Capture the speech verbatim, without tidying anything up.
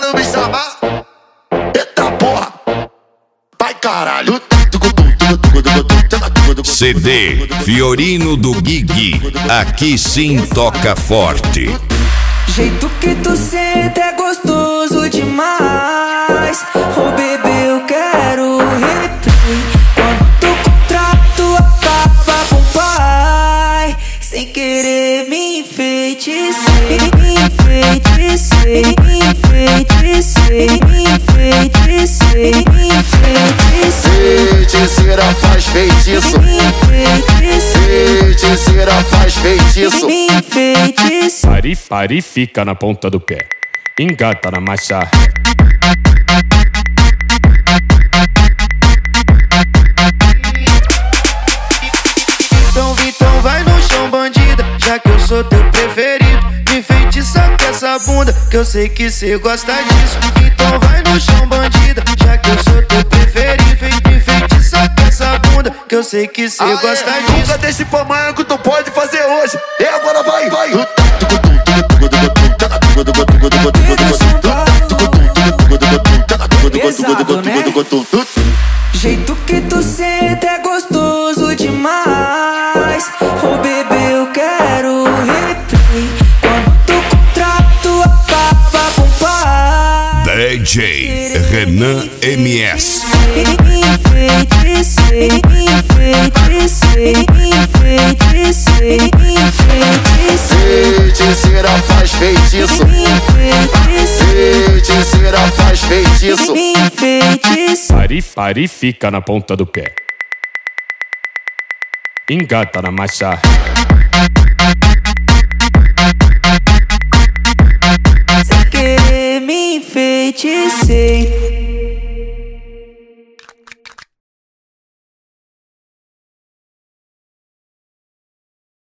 não me chamar, eita porra, vai caralho. C D Fiorino do Gig, aqui sim toca forte. Jeito que tu senta é gostoso demais. Oh bebê, eu quero replay. Quando tu contrato acaba com o pai, sem querer me enfeitecei, me enfeitecei, me enfeitecei, me enfeitecei, me enfeitecei. Feiticeira faz feitiço, feiticeira faz feitiço. Me enfeitecei. Pare, pare, fica na ponta do pé, engata na marcha. Então, então vai no chão, bandida, já que eu sou teu preferido. Me enfeitiça com essa bunda, que eu sei que cê gosta disso. Então vai no chão, bandida, já que eu sou teu preferido. Me enfeitiça com essa bunda, que eu sei que cê ah, gosta é. disso. Nunca deixe pra amanhã que tu pode fazer hoje. E agora vai, vai. Pesado, né? Jeito que tu senta é gostoso demais. Oh bebê, eu quero replay. Quando tu contrato acaba com o pai, D J Renan M S. me enfeitecei, me enfeitecei, me enfeitecei, me enfeitecei. Feiticeira faz feitiço, Me enfeitecei, feiticeira faz feitiço. me enfeitecei. Pare, pare, fica na ponta do pé, engata na marcha. Sem querer me enfeitecei.